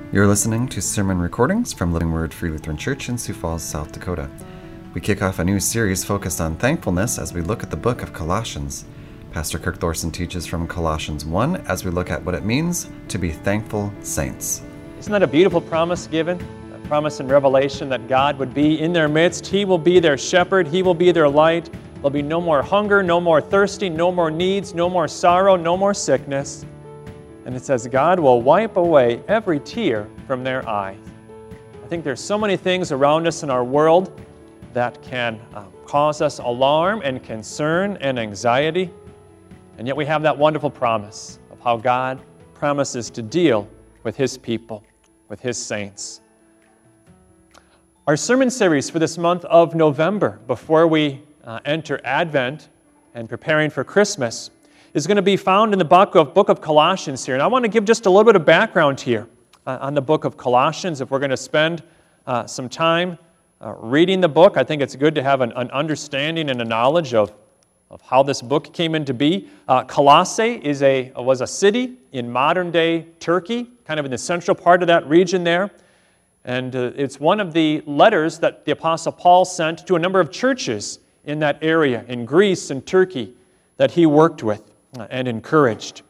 You're listening to sermon recordings from Living Word Free Lutheran Church in Sioux Falls, South Dakota. We kick off a new series focused on thankfulness as we look at the book of Colossians. Pastor Kirk Thorson teaches from Colossians 1 as we look at what it means to be thankful saints. Isn't that a beautiful promise given? A promise in Revelation that God would be in their midst. He will be their shepherd. He will be their light. There'll be no more hunger, no more thirsty, no more needs, no more sorrow, no more sickness. And it says God will wipe away every tear from their eye. I think there's so many things around us in our world that can cause us alarm and concern and anxiety. And yet we have that wonderful promise of how God promises to deal with His people, with His saints. Our sermon series for this month of November, before we enter Advent and preparing for Christmas, is going to be found in the book of Colossians here. And I want to give just a little bit of background here on the book of Colossians. If we're going to spend some time reading the book, I think it's good to have an understanding and a knowledge of how this book came into be. Colossae was a city in modern-day Turkey, kind of in the central part of that region there. And it's one of the letters that the Apostle Paul sent to a number of churches in that area, in Greece and Turkey, that he worked with and encouraged.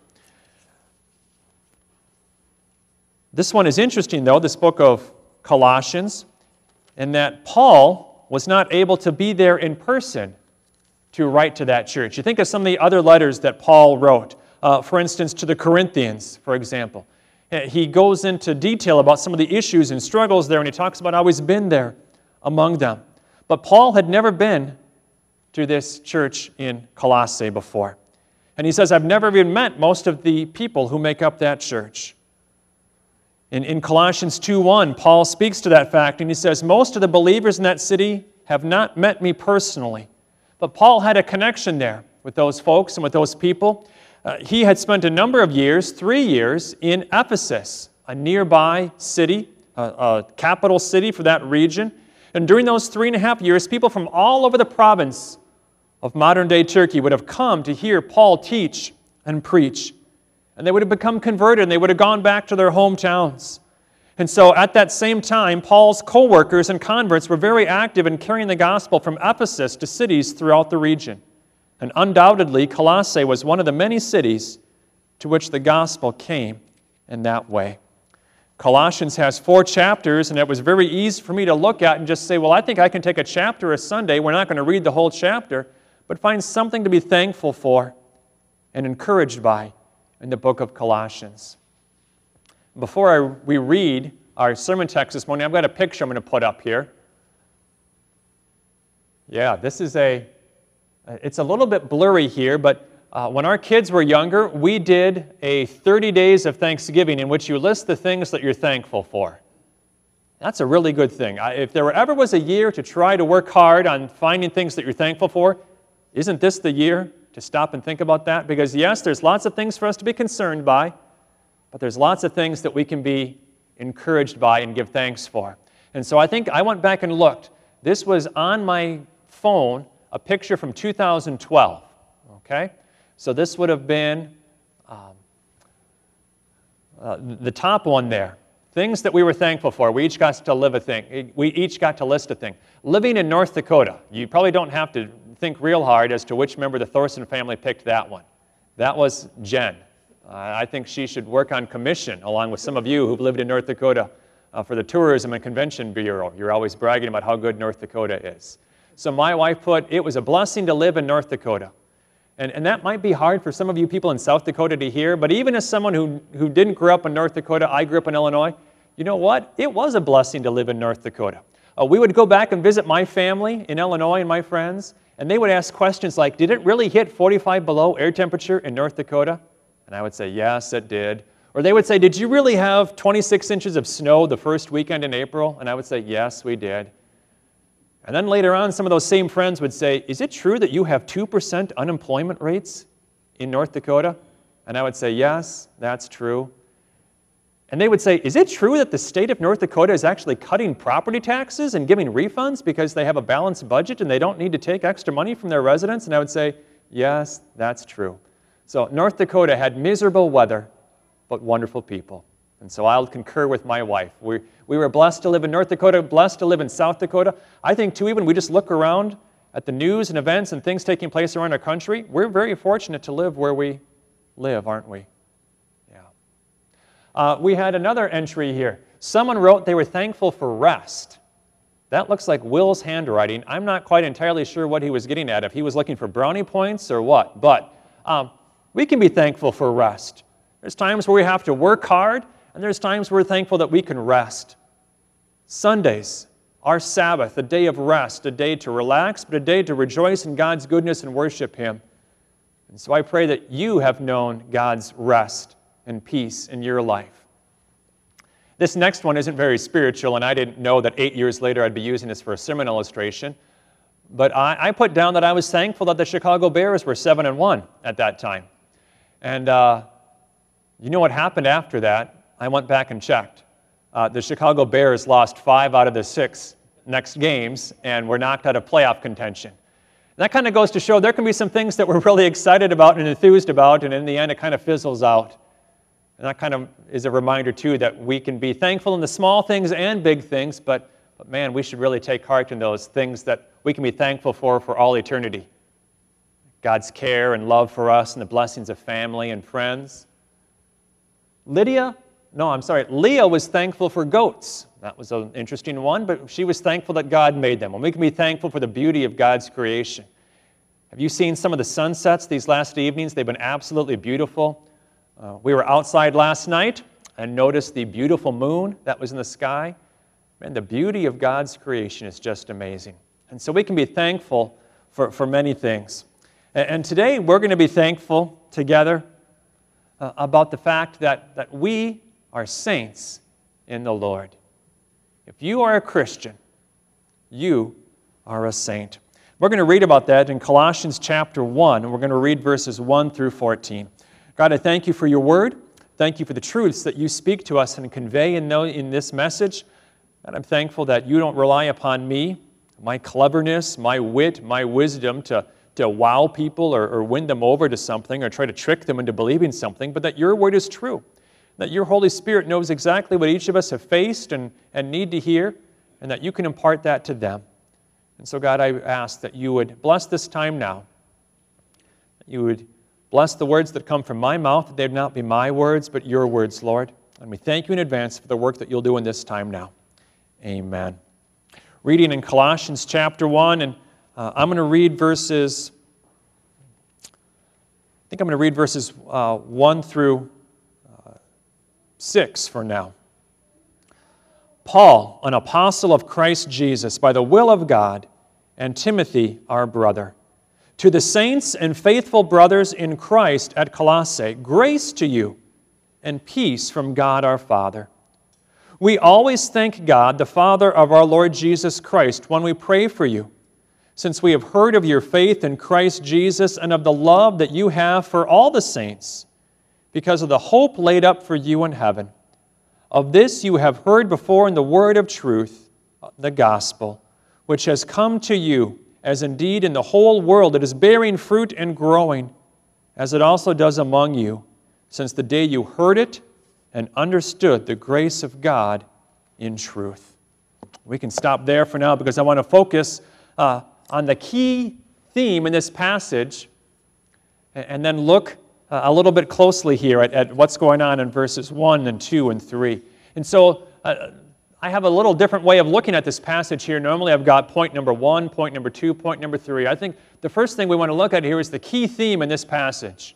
This one is interesting, though, this book of Colossians, in that Paul was not able to be there in person to write to that church. You think of some of the other letters that Paul wrote, for instance, to the Corinthians, for example. He goes into detail about some of the issues and struggles there, and he talks about how he's been there among them. But Paul had never been to this church in Colossae before. And he says, I've never even met most of the people who make up that church. In Colossians 2:1, Paul speaks to that fact, and he says, most of the believers in that city have not met me personally. But Paul had a connection there with those folks and with those people. He had spent a number of years, 3 years, in Ephesus, a nearby city, a capital city for that region. And during those 3.5 years, people from all over the province of modern-day Turkey would have come to hear Paul teach and preach. And they would have become converted, and they would have gone back to their hometowns. And so at that same time, Paul's co-workers and converts were very active in carrying the gospel from Ephesus to cities throughout the region. And undoubtedly, Colossae was one of the many cities to which the gospel came in that way. Colossians has 4 chapters, and it was very easy for me to look at and just say, well, I think I can take a chapter a Sunday. We're not going to read the whole chapter, but find something to be thankful for and encouraged by in the book of Colossians. Before we read our sermon text this morning, I've got a picture I'm going to put up here. Yeah, this is it's a little bit blurry here, but when our kids were younger, we did a 30 days of Thanksgiving in which you list the things that you're thankful for. That's a really good thing. If there ever was a year to try to work hard on finding things that you're thankful for, isn't this the year to stop and think about that? Because yes, there's lots of things for us to be concerned by, but there's lots of things that we can be encouraged by and give thanks for. And so I think I went back and looked. This was on my phone, a picture from 2012, okay? So this would have been the top one there. Things that we were thankful for. We each got to live a thing. We each got to list a thing. Living in North Dakota. You probably don't have to think real hard as to which member of the Thorson family picked that one. That was Jen. I think she should work on commission along with some of you who've lived in North Dakota for the Tourism and Convention Bureau. You're always bragging about how good North Dakota is. So my wife put, it was a blessing to live in North Dakota. And that might be hard for some of you people in South Dakota to hear, but even as someone who didn't grow up in North Dakota, I grew up in Illinois, you know what? It was a blessing to live in North Dakota. We would go back and visit my family in Illinois and my friends, and they would ask questions like, did it really hit 45 below air temperature in North Dakota? And I would say, yes, it did. Or they would say, did you really have 26 inches of snow the first weekend in April? And I would say, yes, we did. And then later on, some of those same friends would say, is it true that you have 2% unemployment rates in North Dakota? And I would say, yes, that's true. And they would say, is it true that the state of North Dakota is actually cutting property taxes and giving refunds because they have a balanced budget and they don't need to take extra money from their residents? And I would say, yes, that's true. So North Dakota had miserable weather, but wonderful people. And so I'll concur with my wife. We were blessed to live in North Dakota, blessed to live in South Dakota. I think, too, even we just look around at the news and events and things taking place around our country, we're very fortunate to live where we live, aren't we? Yeah. We had another entry here. Someone wrote they were thankful for rest. That looks like Will's handwriting. I'm not quite entirely sure what he was getting at, if he was looking for brownie points or what. But we can be thankful for rest. There's times where we have to work hard, and there's times we're thankful that we can rest. Sundays, our Sabbath, a day of rest, a day to relax, but a day to rejoice in God's goodness and worship Him. And so I pray that you have known God's rest and peace in your life. This next one isn't very spiritual, and I didn't know that 8 years later I'd be using this for a sermon illustration. But I put down that I was thankful that the Chicago Bears were 7-1 at that time. And you know what happened after that? I went back and checked. The Chicago Bears lost 5 out of the 6 next games and were knocked out of playoff contention. And that kind of goes to show there can be some things that we're really excited about and enthused about, and in the end it kind of fizzles out. And that kind of is a reminder, too, that we can be thankful in the small things and big things, but man, we should really take heart in those things that we can be thankful for all eternity. God's care and love for us and the blessings of family and friends. Leah was thankful for goats. That was an interesting one, but she was thankful that God made them. And we can be thankful for the beauty of God's creation. Have you seen some of the sunsets these last evenings? They've been absolutely beautiful. We were outside last night and noticed the beautiful moon that was in the sky. Man, the beauty of God's creation is just amazing. And so we can be thankful for many things. And today we're going to be thankful together about the fact that we are saints in the Lord. If you are a Christian, you are a saint. We're going to read about that in Colossians chapter 1, and we're going to read verses 1 through 14. God, I thank you for your word. Thank you for the truths that you speak to us and convey in this message. And I'm thankful that you don't rely upon me, my cleverness, my wit, my wisdom to wow people or win them over to something or try to trick them into believing something, but that your word is true, that your Holy Spirit knows exactly what each of us have faced and need to hear, and that you can impart that to them. And so, God, I ask that you would bless this time now, that you would bless the words that come from my mouth, that they'd not be my words, but your words, Lord. And we thank you in advance for the work that you'll do in this time now. Amen. Reading in Colossians chapter 1, and I'm going to read verses 1 through 6 for now. Paul, an apostle of Christ Jesus, by the will of God, and Timothy, our brother, to the saints and faithful brothers in Christ at Colossae, grace to you and peace from God our Father. We always thank God, the Father of our Lord Jesus Christ, when we pray for you, since we have heard of your faith in Christ Jesus and of the love that you have for all the saints, because of the hope laid up for you in heaven. Of this you have heard before in the word of truth, the gospel, which has come to you, as indeed in the whole world it is bearing fruit and growing, as it also does among you, since the day you heard it and understood the grace of God in truth. We can stop there for now because I want to focus on the key theme in this passage and then look a little bit closely here at what's going on in verses 1 and 2 and 3. And so I have a little different way of looking at this passage here. Normally I've got point number 1, point number 2, point number 3. I think the first thing we want to look at here is the key theme in this passage.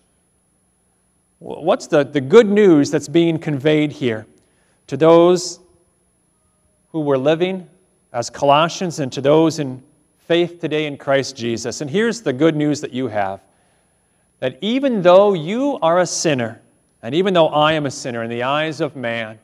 What's the good news that's being conveyed here to those who were living as Colossians and to those in faith today in Christ Jesus? And here's the good news that you have, that even though you are a sinner, and even though I am a sinner in the eyes of man,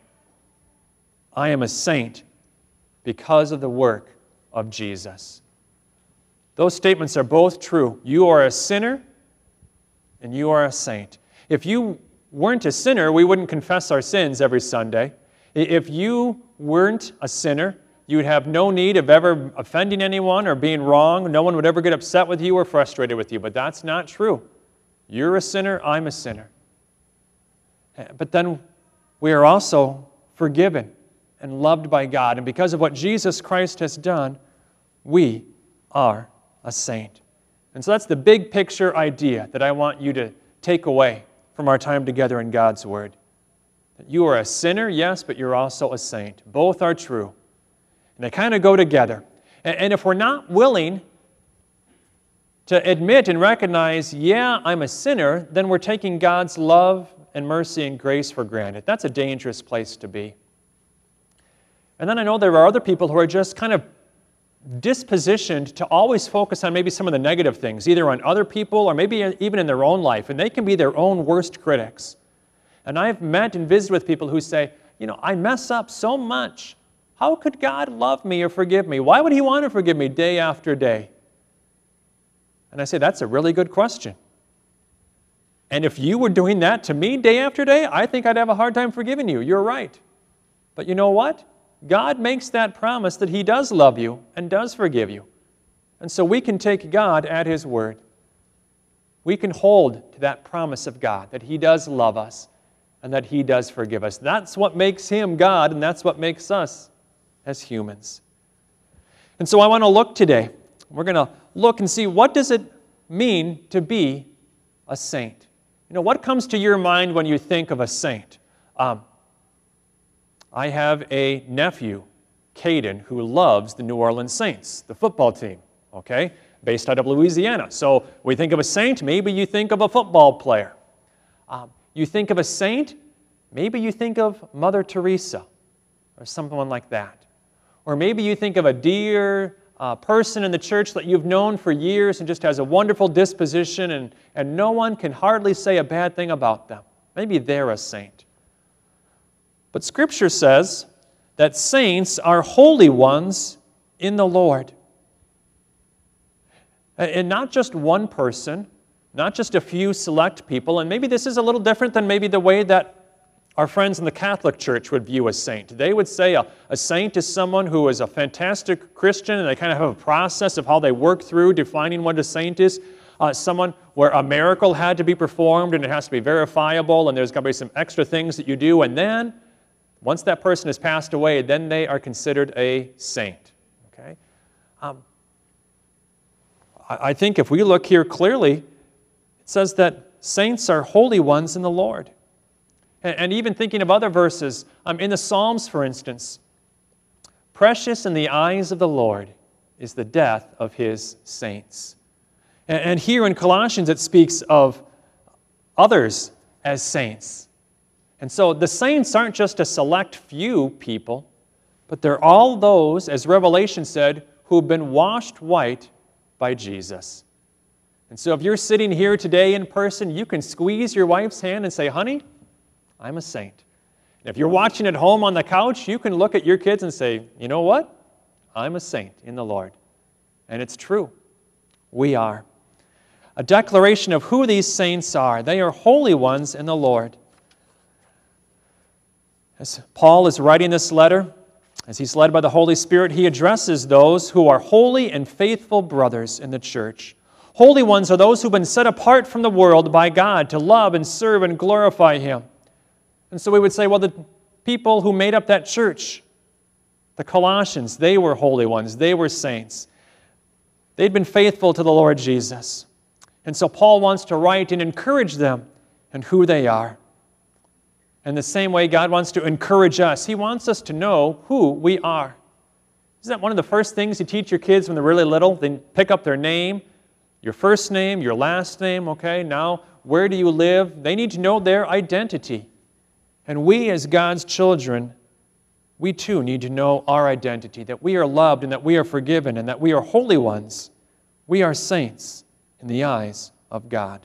I am a saint because of the work of Jesus. Those statements are both true. You are a sinner and you are a saint. If you weren't a sinner, we wouldn't confess our sins every Sunday. If you weren't a sinner, you would have no need of ever offending anyone or being wrong. No one would ever get upset with you or frustrated with you. But that's not true. You're a sinner, I'm a sinner. But then we are also forgiven and loved by God. And because of what Jesus Christ has done, we are a saint. And so that's the big picture idea that I want you to take away from our time together in God's Word. That you are a sinner, yes, but you're also a saint. Both are true. And they kind of go together. And if we're not willing to admit and recognize, yeah, I'm a sinner, then we're taking God's love and mercy and grace for granted. That's a dangerous place to be. And then I know there are other people who are just kind of dispositioned to always focus on maybe some of the negative things, either on other people or maybe even in their own life, and they can be their own worst critics. And I've met and visited with people who say, I mess up so much. How could God love me or forgive me? Why would He want to forgive me day after day? And I say, that's a really good question. And if you were doing that to me day after day, I think I'd have a hard time forgiving you. You're right. But you know what? God makes that promise that He does love you and does forgive you. And so we can take God at His word. We can hold to that promise of God, that He does love us and that He does forgive us. That's what makes Him God, and that's what makes us as humans. And so I want to look today. We're going to look and see, what does it mean to be a saint? What comes to your mind when you think of a saint? I have a nephew, Caden, who loves the New Orleans Saints, the football team, okay, based out of Louisiana. So we think of a saint, maybe you think of a football player. You think of a saint, maybe you think of Mother Teresa or someone like that. Or maybe you think of a dear person in the church that you've known for years and just has a wonderful disposition and no one can hardly say a bad thing about them. Maybe they're a saint. But Scripture says that saints are holy ones in the Lord. And not just one person, not just a few select people, and maybe this is a little different than maybe the way that our friends in the Catholic Church would view a saint. They would say a saint is someone who is a fantastic Christian, and they kind of have a process of how they work through defining what a saint is. Someone where a miracle had to be performed, and it has to be verifiable, and there's going to be some extra things that you do, and then once that person has passed away, then they are considered a saint. Okay? I think if we look here clearly, it says that saints are holy ones in the Lord. And even thinking of other verses, in the Psalms, for instance, precious in the eyes of the Lord is the death of His saints. And here in Colossians, it speaks of others as saints. And so the saints aren't just a select few people, but they're all those, as Revelation said, who've been washed white by Jesus. And so if you're sitting here today in person, you can squeeze your wife's hand and say, honey, I'm a saint. And if you're watching at home on the couch, you can look at your kids and say, you know what? I'm a saint in the Lord. And it's true. We are. A declaration of who these saints are. They are holy ones in the Lord. As Paul is writing this letter, as he's led by the Holy Spirit, he addresses those who are holy and faithful brothers in the church. Holy ones are those who've been set apart from the world by God to love and serve and glorify Him. And so we would say, well, the people who made up that church, the Colossians, they were holy ones. They were saints. They'd been faithful to the Lord Jesus. And so Paul wants to write and encourage them in who they are. In the same way, God wants to encourage us. He wants us to know who we are. Isn't that one of the first things you teach your kids when they're really little? They pick up their name, your first name, your last name, okay? Now, where do you live? They need to know their identity. And we as God's children, we too need to know our identity, that we are loved and that we are forgiven and that we are holy ones. We are saints in the eyes of God.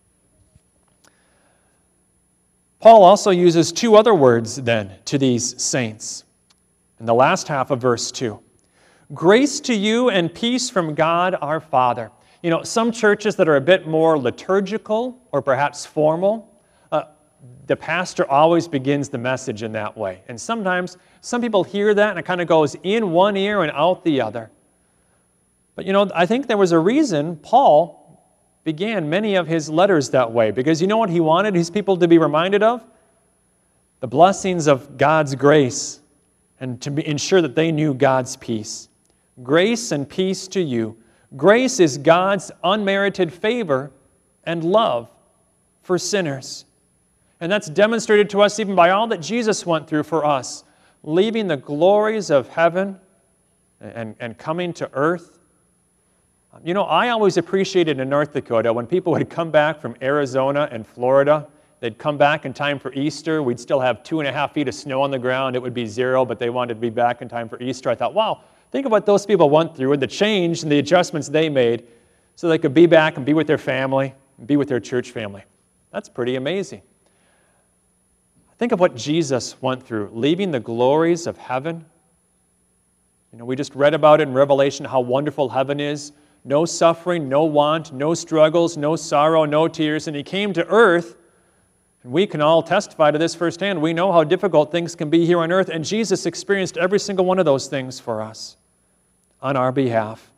Paul also uses two other words then to these saints in the last half of verse 2. Grace to you and peace from God our Father. Some churches that are a bit more liturgical or perhaps formal, the pastor always begins the message in that way. And sometimes some people hear that and it kind of goes in one ear and out the other. But I think there was a reason Paul began many of his letters that way, because you know what he wanted his people to be reminded of? the blessings of God's grace and to ensure that they knew God's peace. Grace and peace to you. Grace is God's unmerited favor and love for sinners. And that's demonstrated to us even by all that Jesus went through for us, leaving the glories of heaven and coming to earth. You know, I always appreciated in North Dakota when people would come back from Arizona and Florida. They'd come back in time for Easter. We'd still have 2.5 feet of snow on the ground. It would be 0, but they wanted to be back in time for Easter. I thought, wow, think of what those people went through and the change and the adjustments they made so they could be back and be with their family and be with their church family. That's pretty amazing. Think of what Jesus went through, leaving the glories of heaven. You know, we just read about it in Revelation, how wonderful heaven is. No suffering, no want, no struggles, no sorrow, no tears. And He came to earth, and we can all testify to this firsthand. We know how difficult things can be here on earth, and Jesus experienced every single one of those things for us on our behalf.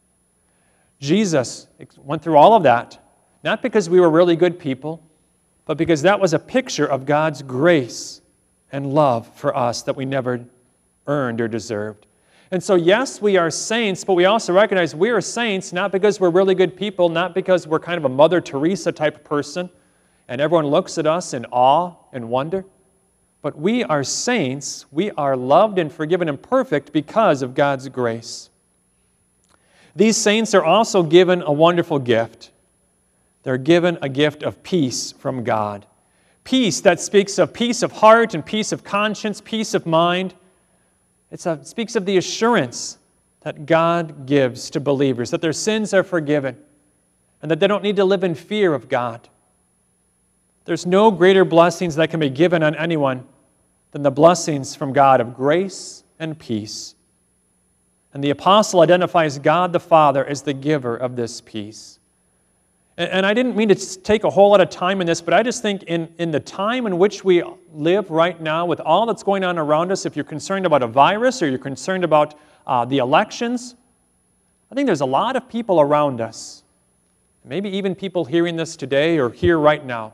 Jesus went through all of that, not because we were really good people, but because that was a picture of God's grace and love for us that we never earned or deserved. And so, yes, we are saints, but we also recognize we are saints not because we're really good people, not because we're kind of a Mother Teresa type of person, and everyone looks at us in awe and wonder. But we are saints, we are loved and forgiven and perfect because of God's grace. These saints are also given a wonderful gift. They're given a gift of peace from God. Peace that speaks of peace of heart and peace of conscience, peace of mind. It speaks of the assurance that God gives to believers, that their sins are forgiven, and that they don't need to live in fear of God. There's no greater blessings that can be given on anyone than the blessings from God of grace and peace. And the apostle identifies God the Father as the giver of this peace. And I didn't mean to take a whole lot of time in this, but I just think in the time in which we live right now, with all that's going on around us, if you're concerned about a virus or you're concerned about the elections, I think there's a lot of people around us, maybe even people hearing this today or here right now,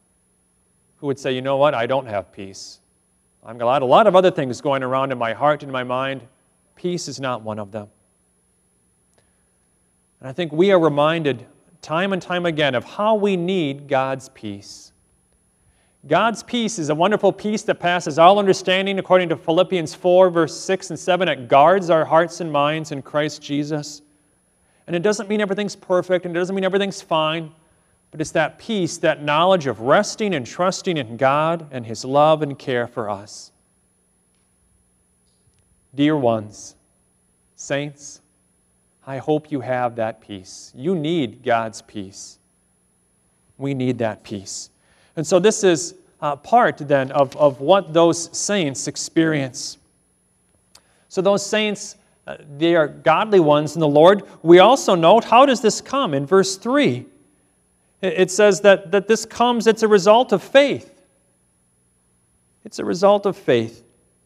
who would say, you know what, I don't have peace. I've got a lot of other things going around in my heart and in my mind. Peace is not one of them. And I think we are reminded time and time again of how we need God's peace. God's peace is a wonderful peace that passes all understanding, according to Philippians 4, verse 6 and 7. It guards our hearts and minds in Christ Jesus. And it doesn't mean everything's perfect, and it doesn't mean everything's fine, but it's that peace, that knowledge of resting and trusting in God and His love and care for us. Dear ones, saints, I hope you have that peace. You need God's peace. We need that peace. And so this is part then of what those saints experience. So those saints, they are godly ones in the Lord. We also note, how does this come? In verse 3, it says that this comes, it's a result of faith. It's a result of faith.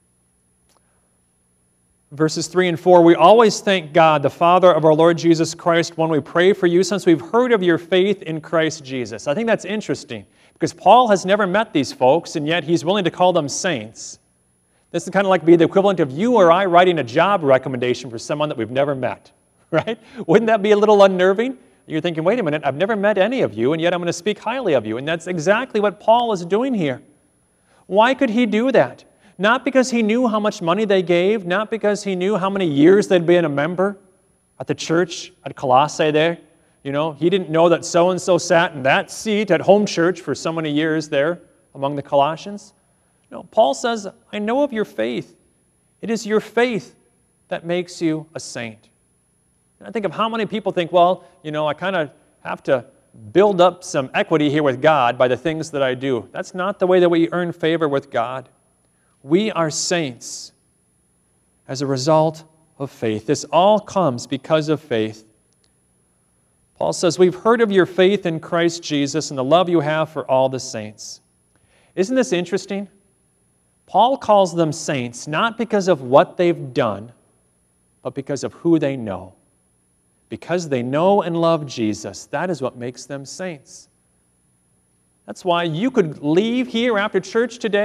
Verses 3 and 4, we always thank God, the Father of our Lord Jesus Christ, when we pray for you, since we've heard of your faith in Christ Jesus. I think that's interesting, because Paul has never met these folks, and yet he's willing to call them saints. This is kind of like be the equivalent of you or I writing a job recommendation for someone that we've never met, right? Wouldn't that be a little unnerving? You're thinking, wait a minute, I've never met any of you, and yet I'm going to speak highly of you. And that's exactly what Paul is doing here. Why could he do that? Not because he knew how much money they gave, not because he knew how many years they'd been a member at the church at Colossae there. You know, he didn't know that so-and-so sat in that seat at home church for so many years there among the Colossians. No, Paul says, I know of your faith. It is your faith that makes you a saint. And I think of how many people think, well, you know, I kind of have to build up some equity here with God by the things that I do. That's not the way that we earn favor with God. We are saints as a result of faith. This all comes because of faith. Paul says, we've heard of your faith in Christ Jesus and the love you have for all the saints. Isn't this interesting? Paul calls them saints not because of what they've done, but because of who they know. Because they know and love Jesus, that is what makes them saints. That's why you could leave here after church today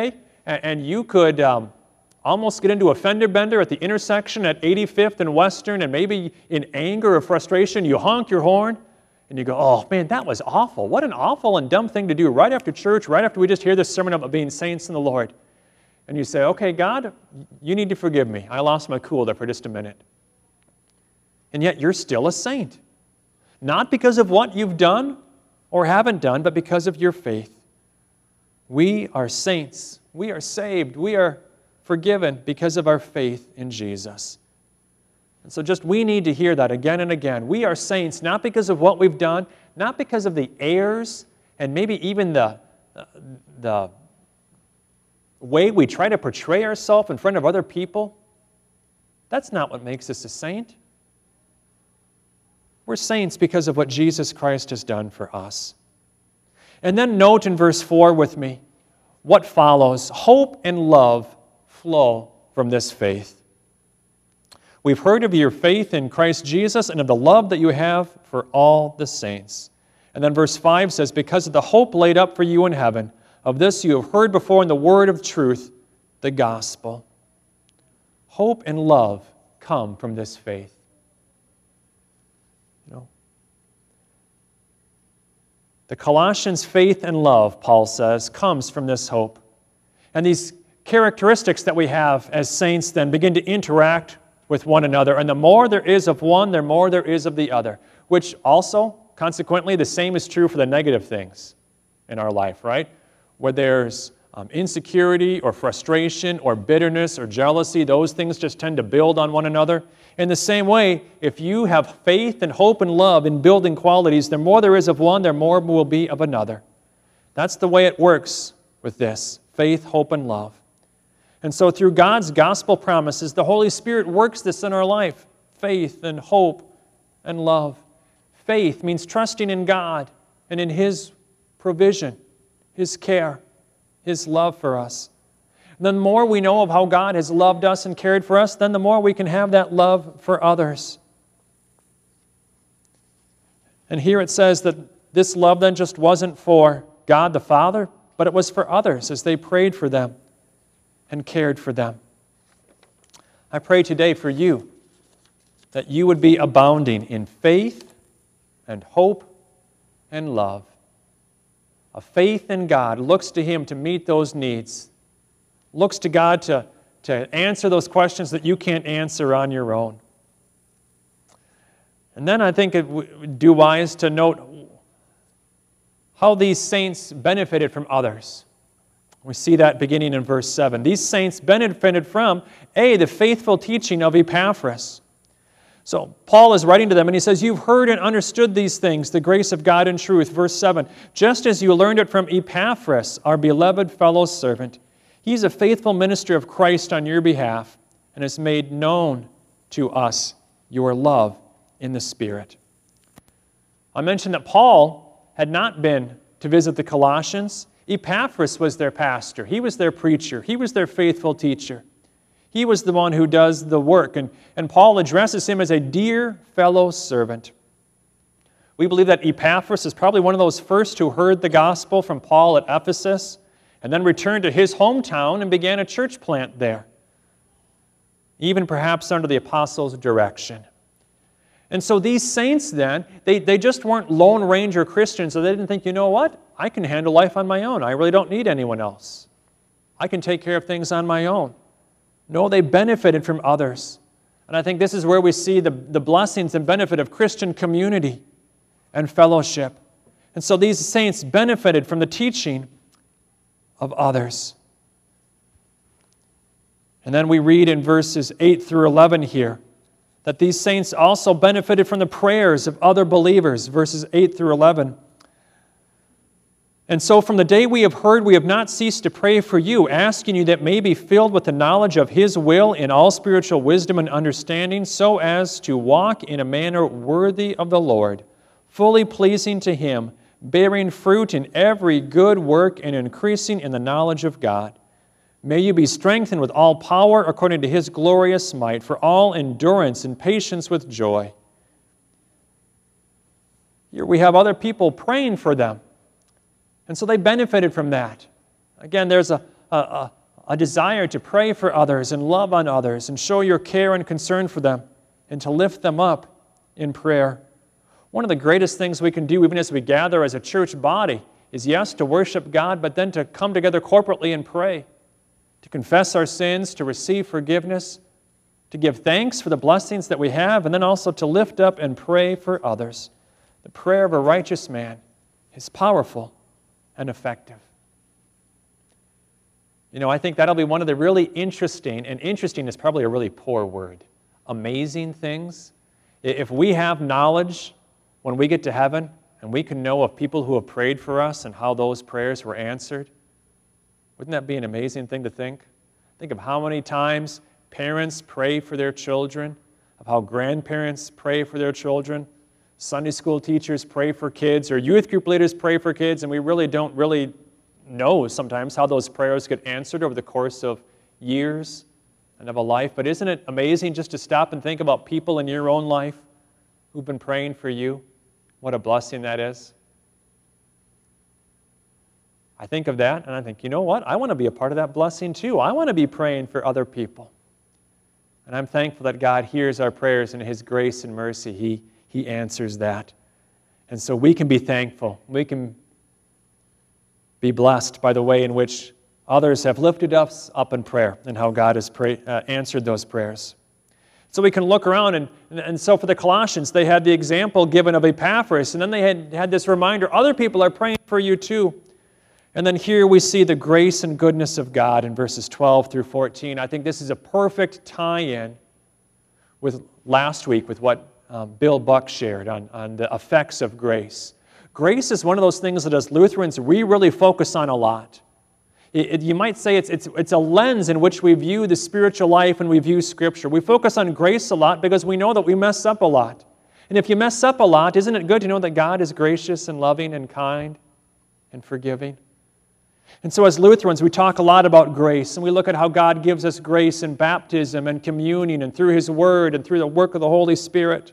and you could almost get into a fender bender at the intersection at 85th and Western, and maybe in anger or frustration, you honk your horn, and you go, oh man, that was awful. What an awful and dumb thing to do right after church, right after we just hear this sermon about being saints in the Lord. And you say, okay, God, you need to forgive me. I lost my cool there for just a minute. And yet you're still a saint. Not because of what you've done or haven't done, but because of your faith. We are saints. We are saved. We are forgiven because of our faith in Jesus. And so just we need to hear that again and again. We are saints not because of what we've done, not because of the airs and maybe even the way we try to portray ourselves in front of other people. That's not what makes us a saint. We're saints because of what Jesus Christ has done for us. And then note in verse 4 with me what follows. Hope and love flow from this faith. We've heard of your faith in Christ Jesus and of the love that you have for all the saints. And then verse 5 says, because of the hope laid up for you in heaven, of this you have heard before in the word of truth, the gospel. Hope and love come from this faith. The Colossians' faith and love, Paul says, comes from this hope. And these characteristics that we have as saints then begin to interact with one another. And the more there is of one, the more there is of the other. Which also, consequently, the same is true for the negative things in our life, right? Where there's insecurity or frustration or bitterness or jealousy, those things just tend to build on one another. In the same way, if you have faith and hope and love in building qualities, the more there is of one, the more will be of another. That's the way it works with this, faith, hope, and love. And so through God's gospel promises, the Holy Spirit works this in our life, faith and hope and love. Faith means trusting in God and in His provision, His care, His love for us. The more we know of how God has loved us and cared for us, then the more we can have that love for others. And here it says that this love then just wasn't for God the Father, but it was for others as they prayed for them and cared for them. I pray today for you that you would be abounding in faith and hope and love. A faith in God looks to Him to meet those needs, looks to God to answer those questions that you can't answer on your own. And then I think it would do wise to note how these saints benefited from others. We see that beginning in verse 7. These saints benefited from, the faithful teaching of Epaphras. So Paul is writing to them and he says, you've heard and understood these things, the grace of God and truth. Verse 7, just as you learned it from Epaphras, our beloved fellow servant. He's a faithful minister of Christ on your behalf and has made known to us your love in the Spirit. I mentioned that Paul had not been to visit the Colossians. Epaphras was their pastor. He was their preacher. He was their faithful teacher. He was the one who does the work. And Paul addresses him as a dear fellow servant. We believe that Epaphras is probably one of those first who heard the gospel from Paul at Ephesus and then returned to his hometown and began a church plant there, even perhaps under the apostles' direction. And so these saints then, they just weren't Lone Ranger Christians, so they didn't think, you know what, I can handle life on my own. I really don't need anyone else. I can take care of things on my own. No, they benefited from others. And I think this is where we see the blessings and benefit of Christian community and fellowship. And so these saints benefited from the teaching of others. And then we read in verses 8 through 11 here that these saints also benefited from the prayers of other believers, verses 8 through 11. And so from the day we have heard, we have not ceased to pray for you, asking you that may be filled with the knowledge of His will in all spiritual wisdom and understanding, so as to walk in a manner worthy of the Lord, fully pleasing to Him, bearing fruit in every good work and increasing in the knowledge of God. May you be strengthened with all power according to His glorious might, for all endurance and patience with joy. Here we have other people praying for them. And so they benefited from that. Again, there's a a desire to pray for others and love on others and show your care and concern for them and to lift them up in prayer. One of the greatest things we can do, even as we gather as a church body, is yes, to worship God, but then to come together corporately and pray, to confess our sins, to receive forgiveness, to give thanks for the blessings that we have, and then also to lift up and pray for others. The prayer of a righteous man is powerful and effective. You know, I think that'll be one of the really interesting, and interesting is probably a really poor word, amazing things. If we have knowledge when we get to heaven and we can know of people who have prayed for us and how those prayers were answered, wouldn't that be an amazing thing to think? Think of how many times parents pray for their children, of how grandparents pray for their children, Sunday school teachers pray for kids, or youth group leaders pray for kids, and we really don't know sometimes how those prayers get answered over the course of years and of a life. But isn't it amazing just to stop and think about people in your own life who've been praying for you? What a blessing that is. I think of that and I think, you know what? I want to be a part of that blessing too. I want to be praying for other people. And I'm thankful that God hears our prayers and in His grace and mercy, He answers that. And so we can be thankful. We can be blessed by the way in which others have lifted us up in prayer and how God has answered those prayers. So we can look around, and so for the Colossians, they had the example given of Epaphras, and then they had this reminder, other people are praying for you too. And then here we see the grace and goodness of God in verses 12 through 14. I think this is a perfect tie-in with last week with what Bill Buck shared on the effects of grace. Grace is one of those things that as Lutherans we really focus on a lot. You might say it's a lens in which we view the spiritual life and we view Scripture. We focus on grace a lot because we know that we mess up a lot. And if you mess up a lot, isn't it good to know that God is gracious and loving and kind and forgiving? And so as Lutherans, we talk a lot about grace, and we look at how God gives us grace in baptism and communion and through His Word and through the work of the Holy Spirit.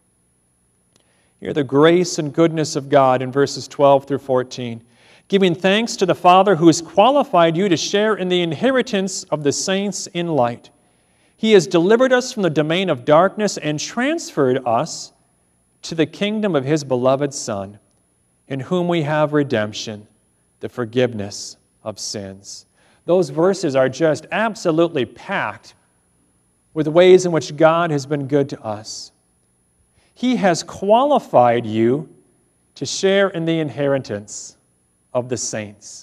Hear the grace and goodness of God in verses 12 through 14. Giving thanks to the Father who has qualified you to share in the inheritance of the saints in light. He has delivered us from the domain of darkness and transferred us to the kingdom of His beloved Son, in whom we have redemption, the forgiveness of sins. Those verses are just absolutely packed with ways in which God has been good to us. He has qualified you to share in the inheritance of the saints.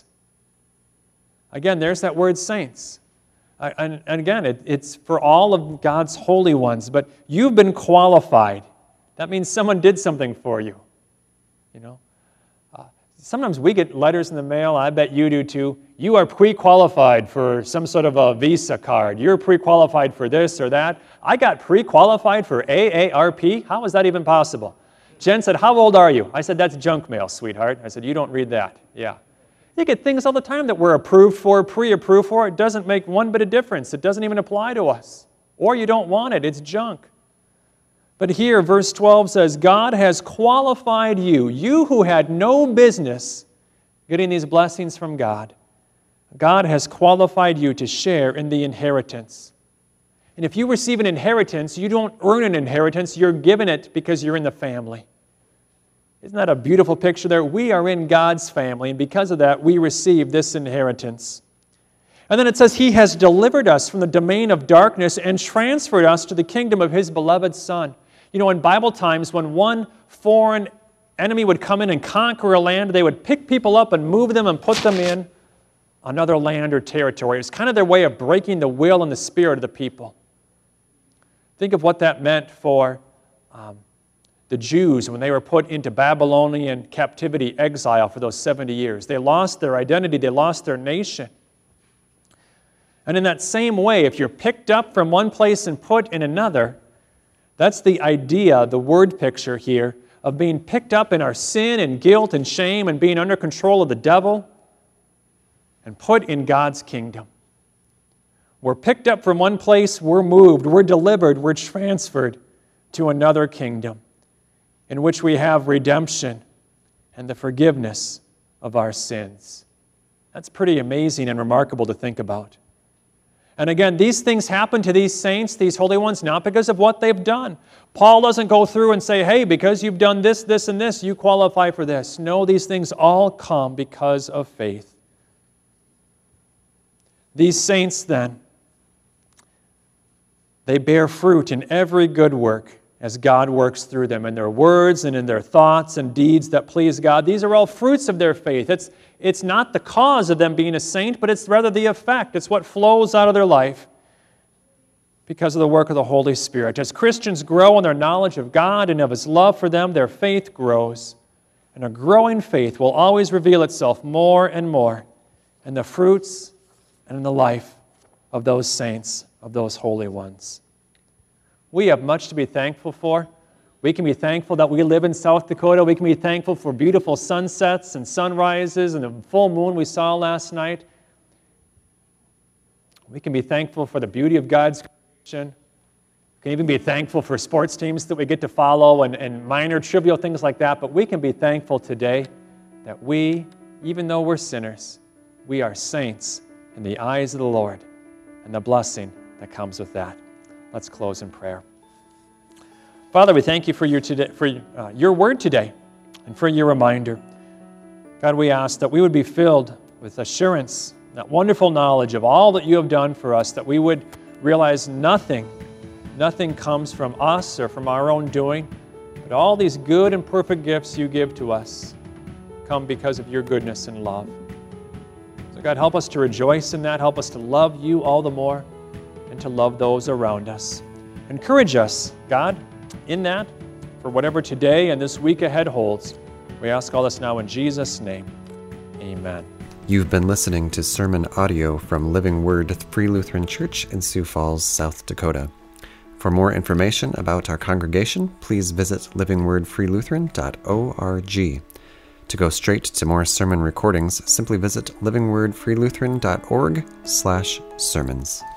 Again, there's that word saints. And again, it's for all of God's holy ones, but you've been qualified. That means someone did something for you. You know? Sometimes we get letters in the mail, I bet you do too. You are pre-qualified for some sort of a Visa card. You're pre-qualified for this or that. I got pre-qualified for AARP. How is that even possible? Jen said, how old are you? I said, that's junk mail, sweetheart. I said, you don't read that. Yeah. You get things all the time that we're approved for, pre-approved for. It doesn't make one bit of difference. It doesn't even apply to us. Or you don't want it. It's junk. But here, verse 12 says, God has qualified you, you who had no business getting these blessings from God. God has qualified you to share in the inheritance. And if you receive an inheritance, you don't earn an inheritance, you're given it because you're in the family. Isn't that a beautiful picture there? We are in God's family, and because of that, we receive this inheritance. And then it says, He has delivered us from the domain of darkness and transferred us to the kingdom of His beloved Son. You know, in Bible times, when one foreign enemy would come in and conquer a land, they would pick people up and move them and put them in another land or territory. It's kind of their way of breaking the will and the spirit of the people. Think of what that meant for the Jews when they were put into Babylonian captivity, exile for those 70 years. They lost their identity. They lost their nation. And in that same way, if you're picked up from one place and put in another, that's the idea, the word picture here, of being picked up in our sin and guilt and shame and being under control of the devil and put in God's kingdom. We're picked up from one place, we're moved, we're delivered, we're transferred to another kingdom in which we have redemption and the forgiveness of our sins. That's pretty amazing and remarkable to think about. And again, these things happen to these saints, these holy ones, not because of what they've done. Paul doesn't go through and say, hey, because you've done this, this, and this, you qualify for this. No, these things all come because of faith. These saints, then, they bear fruit in every good work as God works through them, in their words and in their thoughts and deeds that please God. These are all fruits of their faith. It's not the cause of them being a saint, but it's rather the effect. It's what flows out of their life because of the work of the Holy Spirit. As Christians grow in their knowledge of God and of His love for them, their faith grows. And a growing faith will always reveal itself more and more in the fruits and in the life of those saints, of those holy ones. We have much to be thankful for. We can be thankful that we live in South Dakota. We can be thankful for beautiful sunsets and sunrises and the full moon we saw last night. We can be thankful for the beauty of God's creation. We can even be thankful for sports teams that we get to follow and minor trivial things like that. But we can be thankful today that we, even though we're sinners, we are saints in the eyes of the Lord and the blessing that comes with that. Let's close in prayer. Father, we thank you for your word today and for your reminder. God, we ask that we would be filled with assurance, that wonderful knowledge of all that you have done for us, that we would realize nothing comes from us or from our own doing, but all these good and perfect gifts you give to us come because of your goodness and love. So God, help us to rejoice in that. Help us to love you all the more and to love those around us. Encourage us, God, in that, for whatever today and this week ahead holds. We ask all this now in Jesus' name. Amen. You've been listening to sermon audio from Living Word Free Lutheran Church in Sioux Falls, South Dakota. For more information about our congregation, please visit livingwordfreelutheran.org. To go straight to more sermon recordings, simply visit livingwordfreelutheran.org/sermons.